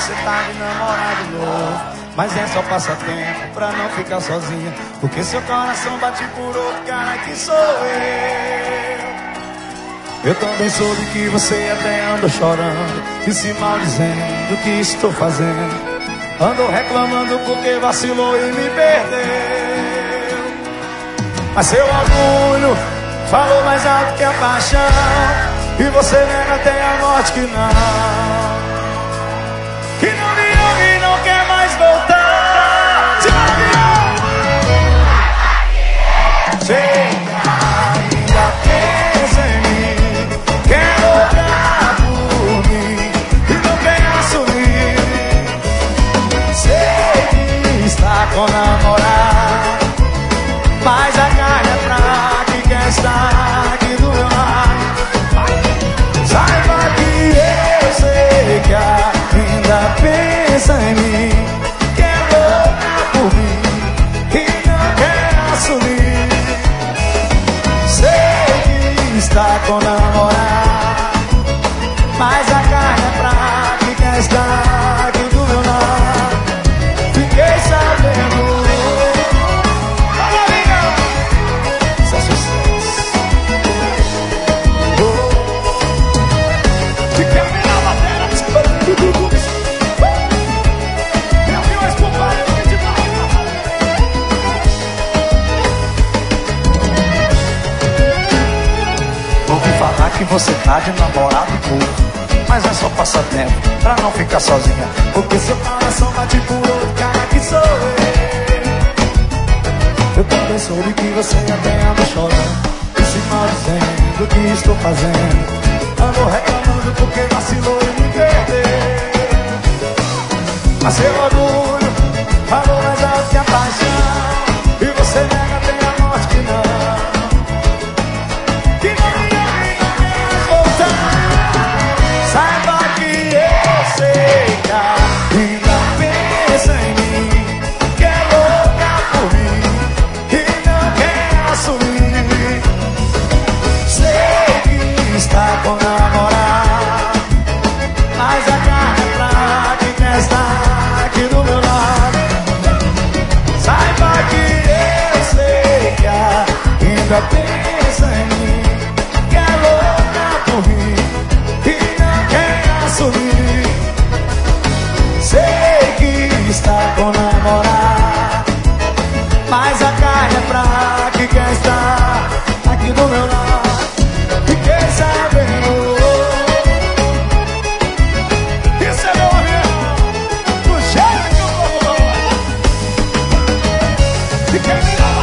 você tá me namorando novo, mas é só passatempo pra não ficar sozinha, porque seu coração bate por outro cara que sou eu. Eu também soube que você até anda chorando e se maldizendo do que estou fazendo. Andou reclamando porque vacilou e me perdeu. Mas seu orgulho falou mais alto que a paixão, e você nega até a morte que não me ama e não quer mais voltar. Se você ainda pensa em mim, quer olhar por mim e não quer assumir. Sei que está com namorado, mas a carne é fraca e quer estar aqui do meu lado. Saiba que eu sei que ainda pensa em mim, quer louca por mim e não quer assumir. Sei que está com namorado, mas a carne é fraca e quer estar aqui do meu lado. Fiquei sabendo. Que você tá de namorado curto, mas é só passatempo pra não ficar sozinha, porque seu coração bate por outro cara que sou eu. Eu também soube que você até anda chorando e se maldizendo do que estou fazendo. Andou reclamando porque vacilou e me perdeu. Mas seu orgulho falou mais alto que a paixão, e você nega até a morte que não Saiba que eu sei que ainda pensa em mim, quer louca por mim e não quer assumir. Sei que está com namorado, mas a carne é fraca e quer estar aqui do meu lado. Saiba que eu sei que ainda pensa em mim, quer louca por mim. Sei que está com namorado, mas a carne é fraca e quer estar aqui do meu lado. Fiquei sabendo. Isso é meu amigo, do jeito que eu vou. Fiquei mirado.